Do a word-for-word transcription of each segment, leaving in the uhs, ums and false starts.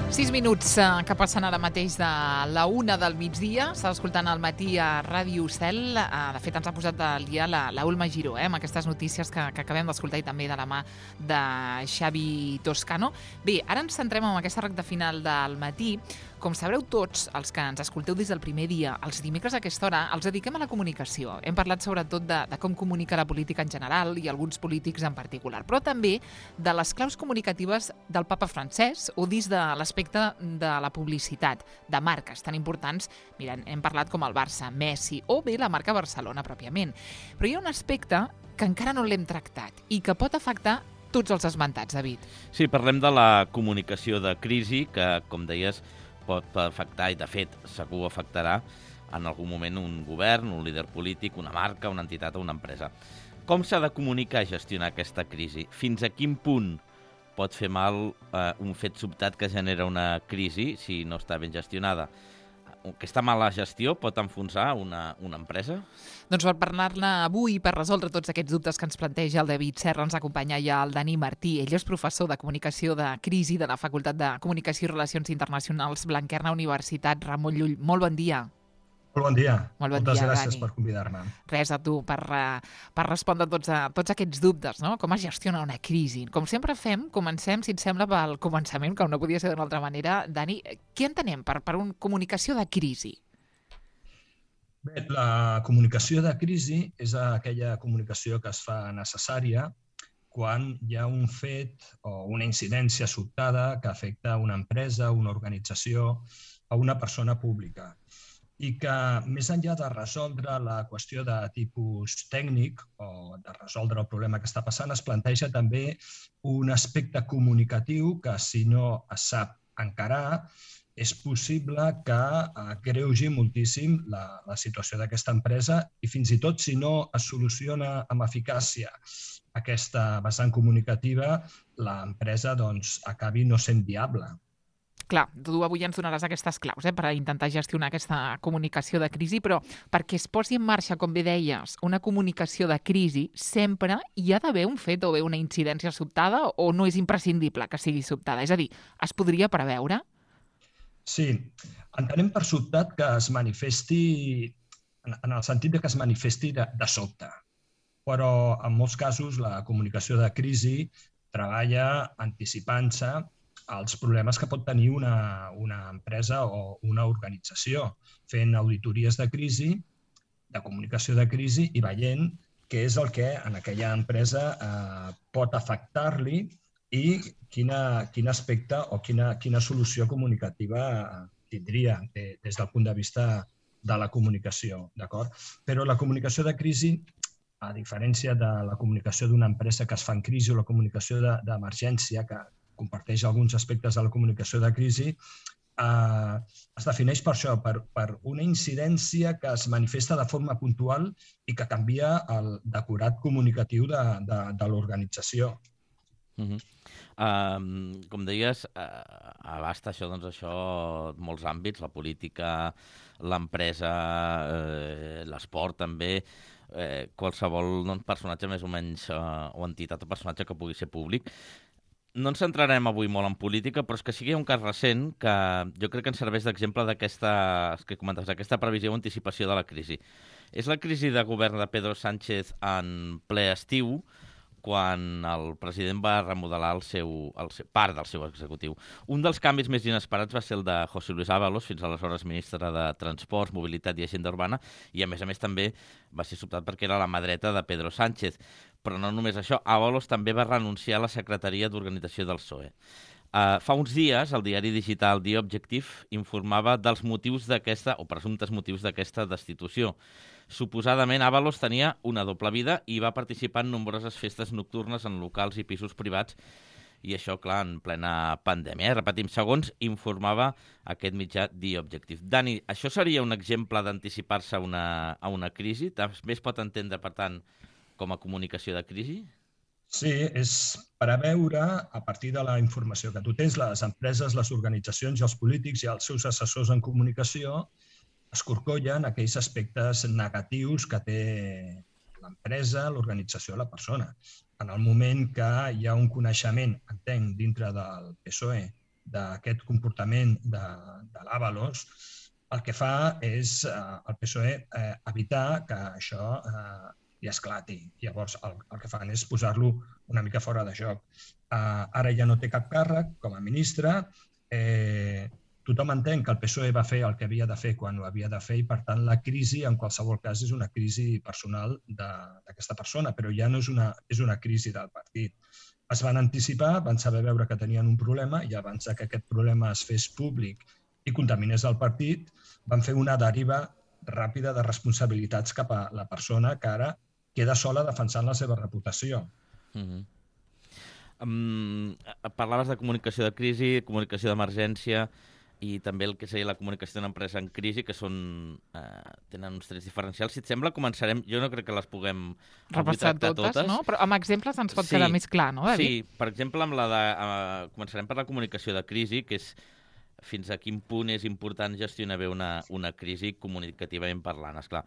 Sis minuts eh, que passen ara mateix de la una del migdia. Estàs escoltant al matí a Ràdio Cel. Eh, de fet, ens ha posat al dia la, la Ulma Giró, eh, amb aquestes notícies que, que acabem d'escoltar i també de la mà de Xavi Toscano. Bé, ara ens centrem en aquesta recta final del matí. Com sabreu tots, els que ens escolteu des del primer dia, els dimecres a aquesta hora els dediquem a la comunicació. Hem parlat sobretot de, de com comunica la política en general i alguns polítics en particular, però també de les claus comunicatives del papa francès o dins de l'aspecte de la publicitat, de marques tan importants. Mira, hem parlat com el Barça, Messi o bé la marca Barcelona pròpiament. Però hi ha un aspecte que encara no l'hem tractat i que pot afectar tots els esmentats, David. Sí, parlem de la comunicació de crisi, que, com deies, pot afectar, i de fet segur afectarà en algun moment un govern, un líder polític, una marca, una entitat o una empresa. Com s'ha de comunicar i gestionar aquesta crisi? Fins a quin punt pot fer mal eh, un fet sobtat que genera una crisi si no està ben gestionada? Aquesta mala gestió pot enfonsar una, una empresa? Doncs per parlar-ne avui, per resoldre tots aquests dubtes que ens planteja el David Serra, ens acompanya ja el Dani Martí. Ell és professor de Comunicació de Crisi de la Facultat de Comunicació i Relacions Internacionals Blanquerna Universitat Ramon Llull. Molt bon dia. Molt bon dia. Molt bon Moltes dia, gràcies Dani. per convidar-me. Res a tu, per, per respondre tots, a, tots aquests dubtes, no? Com es gestiona una crisi. Com sempre fem, comencem, si et sembla, pel començament, com no podia ser d'una altra manera. Dani, què entenem per, per una comunicació de crisi? Bé, la comunicació de crisi és aquella comunicació que es fa necessària quan hi ha un fet o una incidència sobtada que afecta una empresa, una organització o una persona pública, i que, més enllà de resoldre la qüestió de tipus tècnic o de resoldre el problema que està passant, es planteja també un aspecte comunicatiu que, si no es sap encarar, és possible que agreugi moltíssim la, la situació d'aquesta empresa i fins i tot, si no es soluciona amb eficàcia aquesta vessant comunicativa, l'empresa doncs, acabi no sent viable. Clar, tu avui ens donaràs aquestes claus eh, per intentar gestionar aquesta comunicació de crisi, però perquè es posi en marxa, com bé deies, una comunicació de crisi, sempre hi ha d'haver un fet o bé una incidència sobtada o no és imprescindible que sigui sobtada? És a dir, es podria preveure? Sí, entenem per sobtat que es manifesti, en el sentit de que es manifesti de, de sobte, però en molts casos la comunicació de crisi treballa anticipant-se als problemes que pot tenir una, una empresa o una organització, fent auditories de crisi, de comunicació de crisi i veient què és el que en aquella empresa eh, pot afectar-li i quina, quin aspecte o quina, quina solució comunicativa tindria de, des del punt de vista de la comunicació, d'acord? Però la comunicació de crisi, a diferència de la comunicació d'una empresa que es fa en crisi o la comunicació d'emergència, que comparteix alguns aspectes de la comunicació de crisi, eh, es defineix per això, per, per una incidència que es manifesta de forma puntual i que canvia el decorat comunicatiu de, de, de l'organització. Uh-huh. Uh, com deies, uh, abasta això, doncs, això molts àmbits, la política, l'empresa, uh, l'esport també, uh, qualsevol doncs, personatge més o menys uh, o entitat o personatge que pugui ser públic. No ens centrarem avui molt en política, però és que sigui un cas recent que jo crec que ens serveix d'exemple d'aquesta, que comentes, d'aquesta previsió o anticipació de la crisi. És la crisi de govern de Pedro Sánchez en ple estiu, quan el president va remodelar el seu, el seu, part del seu executiu. Un dels canvis més inesperats va ser el de José Luis Ábalos, fins aleshores ministre de Transports, Mobilitat i Agenda Urbana, i a més a més també va ser sobtat perquè era la mà dreta de Pedro Sánchez. Però no només això, Ábalos també va renunciar a la secretaria d'Organització del P S O E. Uh, fa uns dies, el diari digital The Objective informava dels motius d'aquesta, o presumptes motius d'aquesta destitució. Suposadament, Ábalos tenia una doble vida i va participar en nombroses festes nocturnes en locals i pisos privats, i això, clar, en plena pandèmia. Eh? Repetim, segons informava aquest mitjà The Objective. Dani, això seria un exemple d'anticipar-se a, una, a una crisi? També es pot entendre, per tant, com a comunicació de crisi? Sí, és preveure, a partir de la informació que tu tens, les empreses, les organitzacions i els polítics i els seus assessors en comunicació escorcollen aquells aspectes negatius que té l'empresa, l'organització, la persona. En el moment que hi ha un coneixement, entenc, dintre del P S O E d'aquest comportament de, de l'Ábalos, el que fa és eh, el P S O E eh, evitar que això eh, i esclati. Llavors, el, el que fan és posar-lo una mica fora de joc. Uh, ara ja no té cap càrrec com a ministre. Eh, tothom entén que el P S O E va fer el que havia de fer quan ho havia de fer i, per tant, la crisi, en qualsevol cas, és una crisi personal d'aquesta persona, però ja no és una, és una crisi del partit. Es van anticipar, van saber veure que tenien un problema i abans que aquest problema es fes públic i contaminés el partit, van fer una deriva ràpida de responsabilitats cap a la persona que ara queda sola defensant la seva reputació. Mm-hmm. um, parlaves de comunicació de crisi, comunicació d'emergència i també el que seria la comunicació d'una empresa en crisi, que són, eh, tenen uns trets diferencials. Si et sembla, començarem... Jo no crec que les puguem repassar totes, totes, no? Però amb exemples ens pot sí, quedar més clar, no, David? Sí, per exemple, amb la de, uh, començarem per la comunicació de crisi, que és fins a quin punt és important gestionar bé una, una crisi comunicativament parlant, esclar.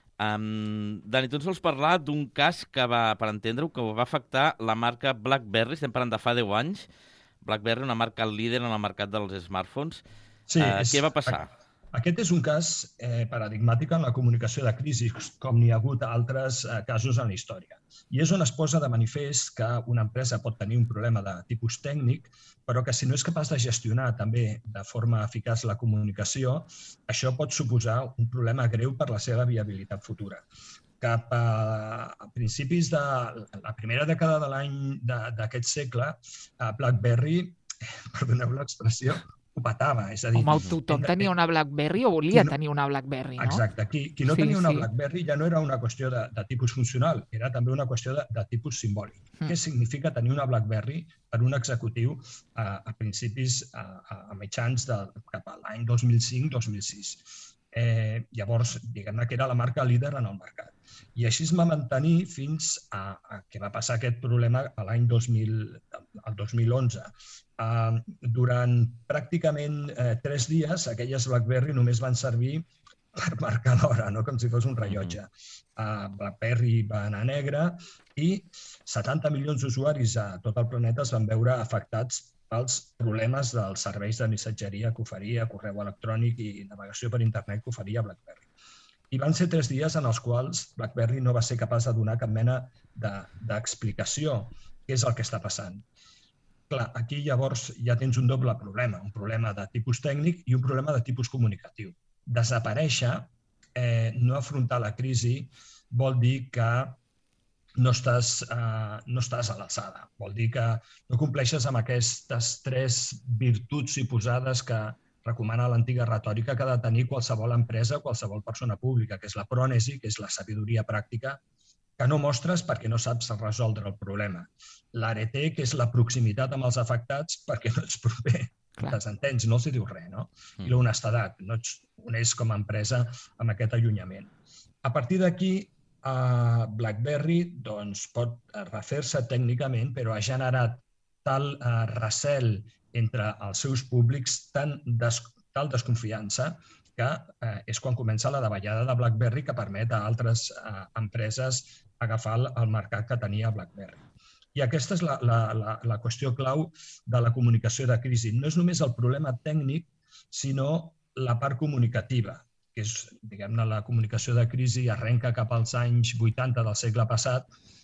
Um, Dani, tu ens vols parlar d'un cas que va, per entendre-ho, que va afectar la marca BlackBerry, estem parlant de fa deu anys, BlackBerry, una marca líder en el mercat dels smartphones. Sí, uh, és, què va passar? Aquest és un cas eh, paradigmàtic en la comunicació de crisi, com n'hi ha hagut altres eh, casos en la història. I és on es posa de manifest que una empresa pot tenir un problema de tipus tècnic, però que si no és capaç de gestionar també de forma eficaç la comunicació, això pot suposar un problema greu per la seva viabilitat futura. Cap a, a principis de la primera dècada de l'any d'aquest segle, BlackBerry, perdoneu l'expressió, ho petava. És a dir, home, tothom tenia una BlackBerry o volia no, tenir una BlackBerry, no? Exacte. Qui, qui no sí, tenia una sí. BlackBerry ja no era una qüestió de, de tipus funcional, era també una qüestió de, de tipus simbòlic. Mm. Què significa tenir una BlackBerry per un executiu a, a principis, a, a mitjans de, cap a l'any dos mil cinc dos mil sis? Eh, llavors, diguem-ne que era la marca líder en el mercat. I així es va mantenir fins a, a que va passar aquest problema l'any dos mil, el dos mil onze. Uh, durant pràcticament eh, tres dies, aquelles BlackBerry només van servir per marcar l'hora, no? Com si fos un rellotge. Uh, BlackBerry va anar negre i setanta milions d'usuaris a tot el planeta es van veure afectats pels problemes dels serveis de missatgeria que oferia, correu electrònic i navegació per internet que oferia BlackBerry. I van ser tres dies en els quals BlackBerry no va ser capaç de donar cap mena d'explicació de, què és el que està passant. Clar, aquí llavors ja tens un doble problema, un problema de tipus tècnic i un problema de tipus comunicatiu. Desaparèixer, eh, no afrontar la crisi, vol dir que no estàs, eh, no estàs a l'alçada. Vol dir que no compleixes amb aquestes tres virtuts suposades que recomana l'antiga retòrica que ha de tenir qualsevol empresa, qualsevol persona pública, que és la prònesi, que és la sabidoria pràctica, que no mostres perquè no saps resoldre el problema. L'A R T, que és la proximitat amb els afectats perquè no ets proper. Desentens, no els diu res, no? I l'honestedat, no ets honest com a empresa amb aquest allunyament. A partir d'aquí, uh, BlackBerry doncs, pot refer-se tècnicament, però ha generat tal uh, recel entre els seus públics, tan des, tal desconfiança, que eh, és quan comença la davallada de BlackBerry que permet a altres eh, empreses agafar el, el mercat que tenia BlackBerry. I aquesta és la, la, la, la qüestió clau de la comunicació de crisi. No és només el problema tècnic, sinó la part comunicativa, que és, diguem-ne, la comunicació de crisi arrenca cap als anys vuitanta del segle passat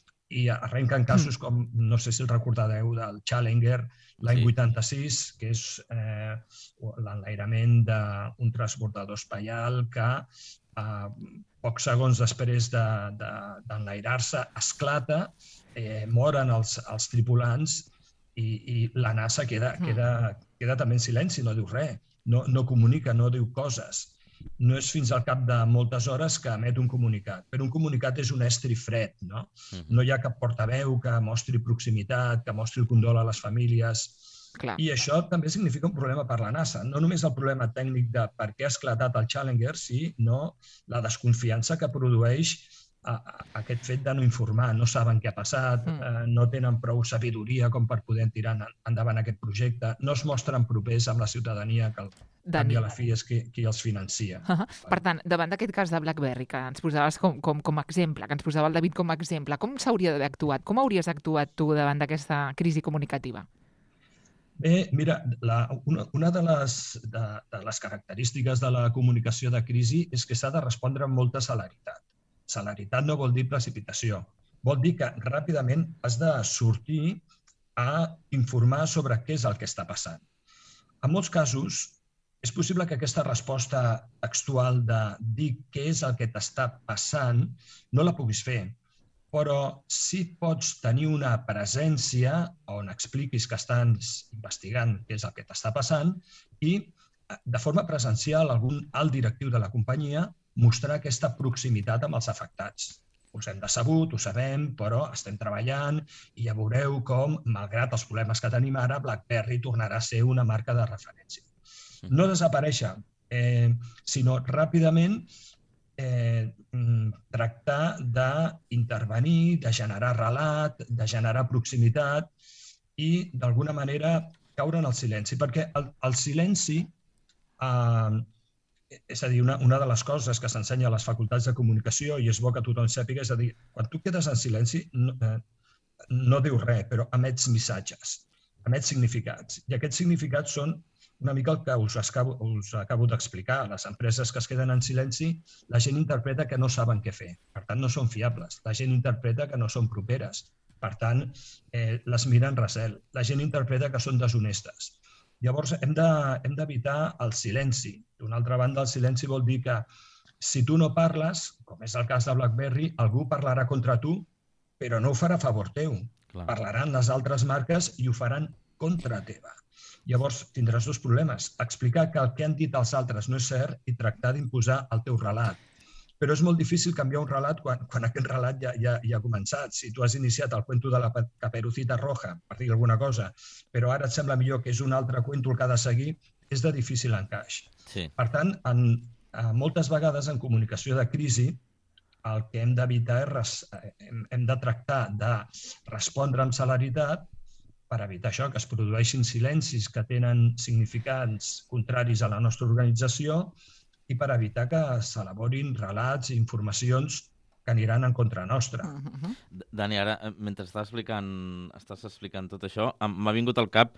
i arrenca en casos com, no sé si el recordareu, del Challenger, l'any sí. vuitanta-sis, que és eh, l'enlairament d'un transbordador espaial que eh, pocs segons després d'enlairar-se de, de, esclata, eh, moren els, els tripulants i, i la NASA queda, queda, queda també en silenci, no diu res, no, no comunica, no diu coses. No és fins al cap de moltes hores que emet un comunicat. Però un comunicat és un estri fred, no? No hi ha cap portaveu que mostri proximitat, que mostri el condol a les famílies. Clar. I això també significa un problema per la NASA. No només el problema tècnic de per què ha esclatat el Challenger, sinó la desconfiança que produeix a, a, aquest fet de no informar. No saben què ha passat, mm. eh, no tenen prou sabidoria com per poder tirar endavant aquest projecte, no es mostren propers amb la ciutadania que el Dani. I a la fi és qui, qui els financia. Uh -huh. Per tant, davant d'aquest cas de BlackBerry, que ens posaves com, com, com a exemple, que ens posava el David com a exemple, com s'hauria d'haver actuat? Com hauries actuat tu davant d'aquesta crisi comunicativa? Bé, mira, la, una, una de, les, de, de les característiques de la comunicació de crisi és que s'ha de respondre amb molta celeritat. Celeritat no vol dir precipitació. Vol dir que ràpidament has de sortir a informar sobre què és el que està passant. En molts casos, és possible que aquesta resposta textual de dir què és el que t'està passant no la puguis fer, però sí pots tenir una presència on expliquis que estàs investigant què és el que t'està passant i, de forma presencial, algun alt directiu de la companyia mostrar aquesta proximitat amb els afectats. Us hem decebut, ho sabem, però estem treballant i ja veureu com, malgrat els problemes que tenim ara, BlackBerry tornarà a ser una marca de referència. No desaparèixer, eh, sinó ràpidament Eh, tractar d'intervenir, de generar relat, de generar proximitat i, d'alguna manera, caure en el silenci. Perquè el, el silenci, eh, és a dir, una, una de les coses que s'ensenya a les facultats de comunicació, i és bo que tothom sàpiga, és a dir, quan tu quedes en silenci no, eh, no dius res, però emets missatges, emets significats. I aquests significats són una mica el que us acabo, us acabo d'explicar. Les empreses que es queden en silenci, la gent interpreta que no saben què fer. Per tant, no són fiables. La gent interpreta que no són properes. Per tant, eh, les miren recel. La gent interpreta que són deshonestes. Llavors, hem de, hem d'evitar el silenci. D'una altra banda, el silenci vol dir que si tu no parles, com és el cas de BlackBerry, algú parlarà contra tu, però no ho farà a favor teu. Clar. Parlaran les altres marques i ho faran contra teva. Llavors, tindràs dos problemes. Explicar que el que han dit els altres no és cert i tractar d'imposar el teu relat. Però és molt difícil canviar un relat quan, quan aquest relat ja, ja, ja ha començat. Si tu has iniciat el cuento de la Caperucita Roja, per dir alguna cosa, però ara et sembla millor que és un altre cuento el que ha de seguir, és de difícil encaix. Sí. Per tant, en, moltes vegades en comunicació de crisi, el que hem d'evitar és, hem, hem de tractar de respondre amb celeritat per evitar això, que es produeixin silencis que tenen significants contraris a la nostra organització i per evitar que s'elaborin relats i informacions que aniran en contra nostra. Uh-huh. Dani, ara, mentre estàs explicant, estàs explicant tot això, m'ha vingut al cap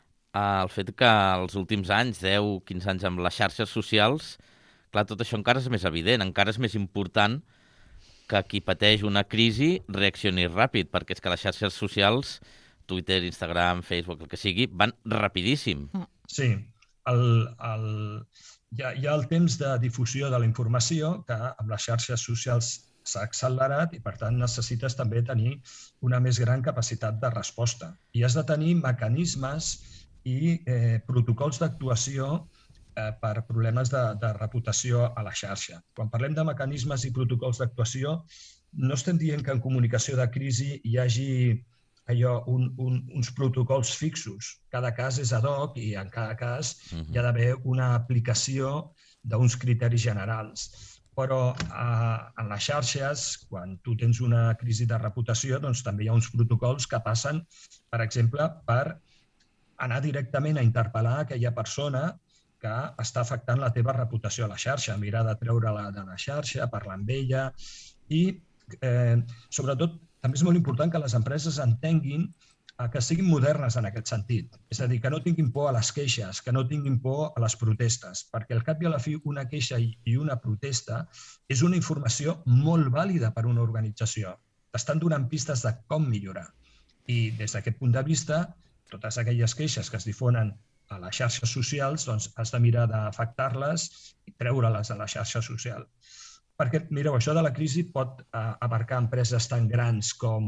el fet que els últims anys, deu, quinze anys amb les xarxes socials, clar, tot això encara és més evident, encara és més important que qui pateix una crisi reaccioni ràpid, perquè és que les xarxes socials, Twitter, Instagram, Facebook, el que sigui, van rapidíssim. Sí, el, el, hi, ha, hi ha el temps de difusió de la informació que amb les xarxes socials s'ha accelerat i, per tant, necessites també tenir una més gran capacitat de resposta. I has de tenir mecanismes i eh, protocols d'actuació eh, per problemes de, de reputació a la xarxa. Quan parlem de mecanismes i protocols d'actuació, no estem dient que en comunicació de crisi hi hagi allò, un, un, uns protocols fixos. Cada cas és ad hoc i en cada cas uh-huh. hi ha d'haver una aplicació d'uns criteris generals. Però eh, en les xarxes, quan tu tens una crisi de reputació, doncs també hi ha uns protocols que passen, per exemple, per anar directament a interpel·lar aquella persona que està afectant la teva reputació a la xarxa, mirar de treure-la de la xarxa, parlar amb ella i, eh, sobretot, també és molt important que les empreses entenguin que siguin modernes en aquest sentit. És a dir, que no tinguin por a les queixes, que no tinguin por a les protestes, perquè al cap i a la fi una queixa i una protesta és una informació molt vàlida per a una organització. T'estan donant pistes de com millorar. I des d'aquest punt de vista, totes aquelles queixes que es difonen a les xarxes socials, doncs has de mirar d'afectar-les i treure-les a la xarxa social. Perquè, mireu, això de la crisi pot eh, abarcar empreses tan grans com,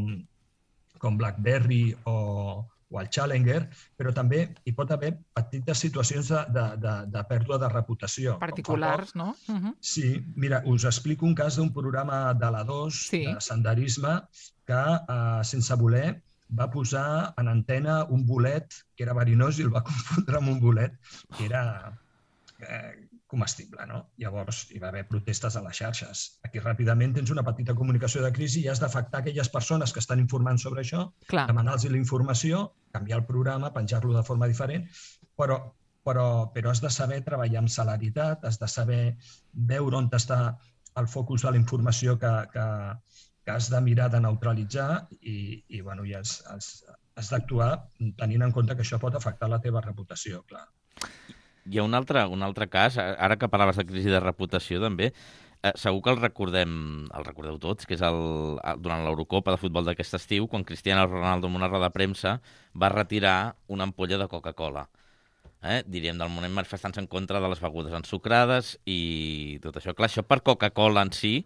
com BlackBerry o, o el Challenger, però també hi pot haver petites situacions de, de, de, de pèrdua de reputació. Particulars, no? Uh-huh. Sí, mira, us explico un cas d'un programa de la dos, sí. de senderisme, que eh, sense voler va posar en antena un bolet que era verinós i el va confondre amb un bolet que era eh, comestible, no? Llavors hi va haver protestes a les xarxes. Aquí ràpidament tens una petita comunicació de crisi i has d'afectar aquelles persones que estan informant sobre això, demanar-los la informació, canviar el programa, penjar-lo de forma diferent, però, però, però has de saber treballar amb celeritat, has de saber veure on està el focus de la informació que, que, que has de mirar de neutralitzar i, i, bueno, i has, has, has d'actuar tenint en compte que això pot afectar la teva reputació, clar. Hi ha un altre, un altre cas, ara que parlaves de crisi de reputació també, eh, segur que el recordem, el recordeu tots, que és el, durant l'Eurocopa de futbol d'aquest estiu, quan Cristiano Ronaldo en una roda de premsa va retirar una ampolla de Coca-Cola. Eh? Diríem, del moment manifestant-se en contra de les begudes ensucrades i tot això. Clar, això per Coca-Cola en si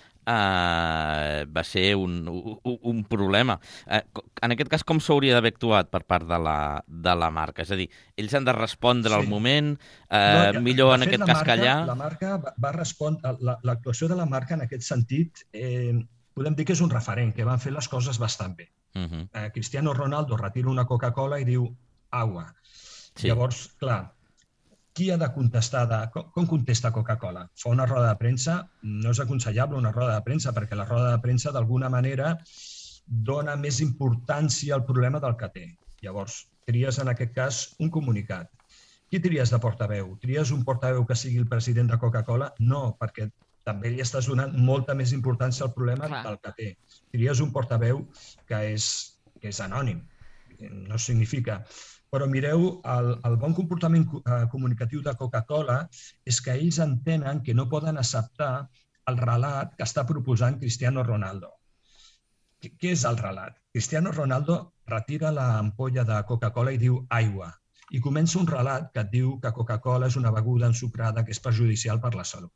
eh, va ser un, un, un problema. Eh, en aquest cas, com s'hauria d'haver actuat per part de la, de la marca? És a dir, ells han de respondre sí. al moment, eh, no, millor en aquest cas callar... La marca va respondre, l'actuació de la marca en aquest sentit, eh, podem dir que és un referent, que van fer les coses bastant bé. Uh -huh. eh, Cristiano Ronaldo retira una Coca-Cola i diu agua. Sí. Llavors, clar, qui ha de contestar? De, com, com contesta Coca-Cola? Fa una roda de premsa? No és aconsellable una roda de premsa, perquè la roda de premsa, d'alguna manera, dona més importància al problema del que té. Llavors, tries, en aquest cas, un comunicat. Qui tries de portaveu? Tries un portaveu que sigui el president de Coca-Cola? No, perquè també li estàs donant molta més importància al problema Clar. del que té. Tries un portaveu que és, que és anònim. No significa... Però mireu, el, el bon comportament eh, comunicatiu de Coca-Cola és que ells entenen que no poden acceptar el relat que està proposant Cristiano Ronaldo. Què, què és el relat? Cristiano Ronaldo retira l'ampolla de Coca-Cola i diu aigua. I comença un relat que et diu que Coca-Cola és una beguda ensucrada que és perjudicial per la salut.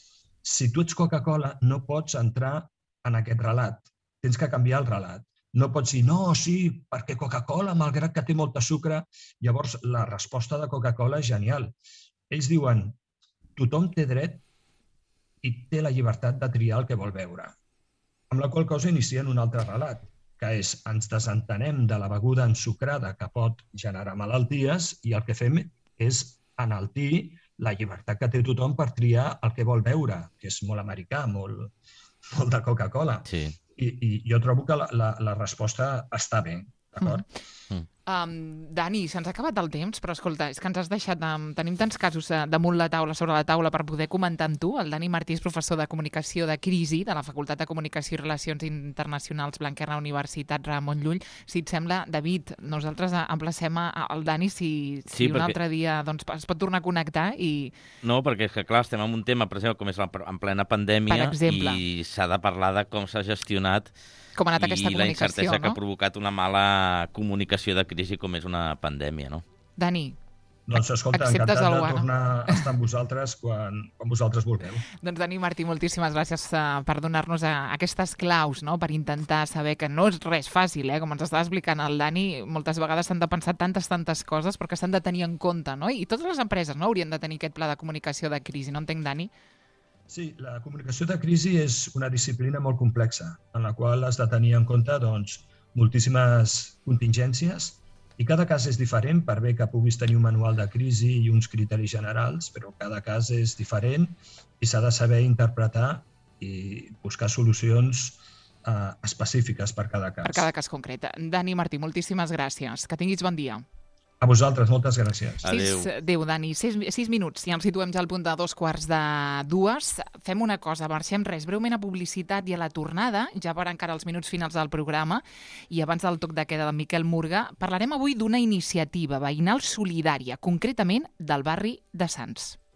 Si tu ets Coca-Cola, no pots entrar en aquest relat. Tens que canviar el relat. No pots dir, no, sí, perquè Coca-Cola, malgrat que té molta sucre... Llavors, la resposta de Coca-Cola és genial. Ells diuen, tothom té dret i té la llibertat de triar el que vol beure. Amb la qual cosa inicien un altre relat, que és, ens desentenem de la beguda ensucrada que pot generar malalties i el que fem és enaltir la llibertat que té tothom per triar el que vol beure, que és molt americà, molt, molt de Coca-Cola. Sí. I, I jo trobo que la, la, la resposta està bé, d'acord? Mm. Mm. Um, Dani, se'ns ha acabat el temps, però escolta, és que ens has deixat... Um, tenim tants casos uh, damunt la taula, sobre la taula, per poder comentar amb tu. El Dani Martí és professor de Comunicació de Crisi de la Facultat de Comunicació i Relacions Internacionals Blanquerna, Universitat Ramon Llull. Si et sembla, David, nosaltres emplacem al Dani si, si sí, un perquè... altre dia doncs, es pot tornar a connectar i... No, perquè és que, clar, estem en un tema, per exemple, com és la, en plena pandèmia i s'ha de parlar de com s'ha gestionat com ha anat aquesta comunicació, no? I la incertesa que ha provocat una mala comunicació de crisi com és una pandèmia, no? Dani, doncs, escolta, acceptes encantat el de tornar a estar amb vosaltres quan, quan vosaltres vulgueu. Doncs, Dani Martí, moltíssimes gràcies uh, per donar-nos uh, aquestes claus, no?, per intentar saber que no és res fàcil, eh? Com ens estava explicant el Dani, moltes vegades s'han de pensar tantes, tantes coses, però que s'han de tenir en compte, no? I totes les empreses, no?, haurien de tenir aquest pla de comunicació de crisi, no entenc, Dani? Sí, la comunicació de crisi és una disciplina molt complexa, en la qual has de tenir en compte doncs, moltíssimes contingències i cada cas és diferent, per bé que puguis tenir un manual de crisi i uns criteris generals, però cada cas és diferent i s'ha de saber interpretar i buscar solucions eh, específiques per cada cas. Per cada cas concret. Dani Martí, moltíssimes gràcies. Que tinguis bon dia. A vosaltres, moltes gràcies. Adéu. Sis, adéu, Dani. Sis, sis minuts, ja ens situem ja al punt de dos quarts de dues. Fem una cosa, marxem res, breument a publicitat i a la tornada, ja per encara els minuts finals del programa, i abans del toc de queda de Miquel Murga, parlarem avui d'una iniciativa veïnal solidària, concretament del barri de Sants.